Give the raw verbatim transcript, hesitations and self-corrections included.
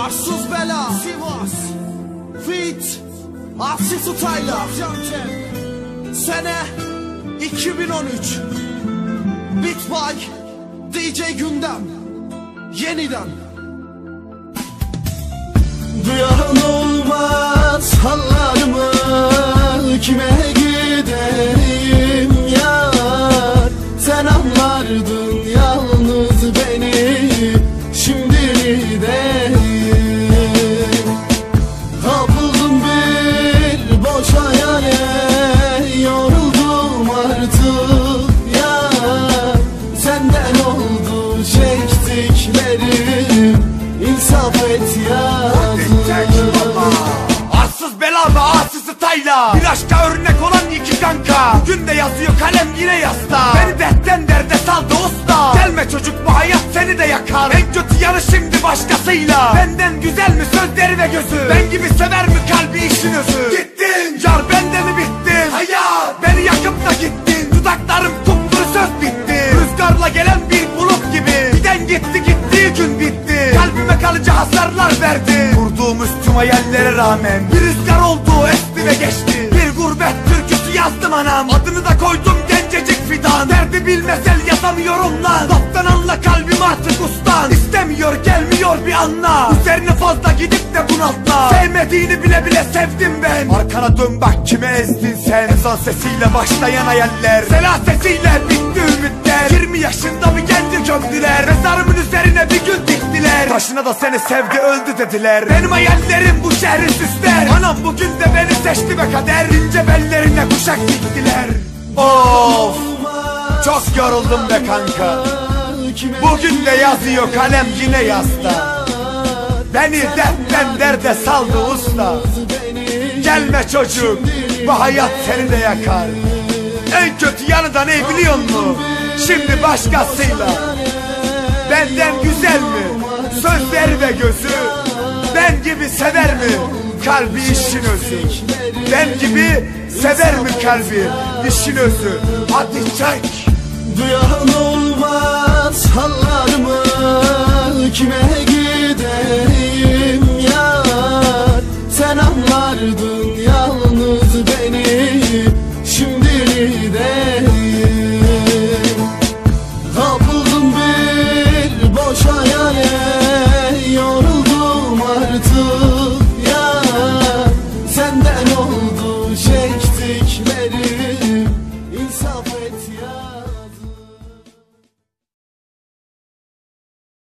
Arsız Bela Sivas Fit Arsız Utayla Sene iki bin on üç Beat by D J Gündem Yeniden. Duyan olmaz hallarımı, kime gideyim yar? Sen anlardın yalnız beni, şimdi değil. Kapıldım bir boş hayale, yoruldum artık yar. Senden oldu çektiklerim, İnsaf et ya. Arsız Bela ve Arsız Utayla, bir aşka örnek olan iki kanka. Bugün de yazıyor kalem yine yasta. Beni dertten derde saldı usta. Gelme çocuk, bu hayat seni de yakar. En kötü yanı şimdi başkasıyla. Benden güzel mi sözleri ve gözü? Ben gibi sever mi kalbi işin özü? Gittin yar, bende mi bittin? Hayat beni yakıp da gittin. Dudaklarım kupkuru, söz bitti. Rüzgarla gelen bir bulut gibi. Giden gitti, gittiği gün bitti. Kalbime kalıcı hasarlar verdi. Kurduğum üstüm hayallere rağmen bir rüzgar oldu, esti ve geçti. Bir gurbet türküsü yazdım anam, adını da koydum gencecik fidan. Derdi bilmesel yazamıyorum lan. Laftan anla kalbim artık ustan. İstemiyor gelmiyor bir anla. Üzerine fazla gidip de bunaltma. Sevmediğini bile bile sevdim ben. Arkana dön bak, kime ezdin sen? Ezan sesiyle başlayan hayaller, sela sesiyle bitti ümitler. Yirmi yaşında bir genci gömdüler. Mezarımın üzerine bir gün diktiler. Taşına da seni sevdi öldü dediler. Benim hayallerim bu şehri süsler. Anam bugün de beni seçti be kader. İnce bellerine kuşak diktiler. Of, çok yoruldum be kanka. Bugün de yazıyor kalem yine yasta. Beni dertten derde saldı usta. Gelme çocuk, bu hayat seni de yakar. En kötü yanı da ne biliyor musun? Şimdi başkasıyla. Benden güzel mi sözleri ve gözü? Ben gibi sever mi kalbi işin özü? Ben gibi sever mi kalbi işin özü? Hadi çek. Duyan olmaz hallarımı, kime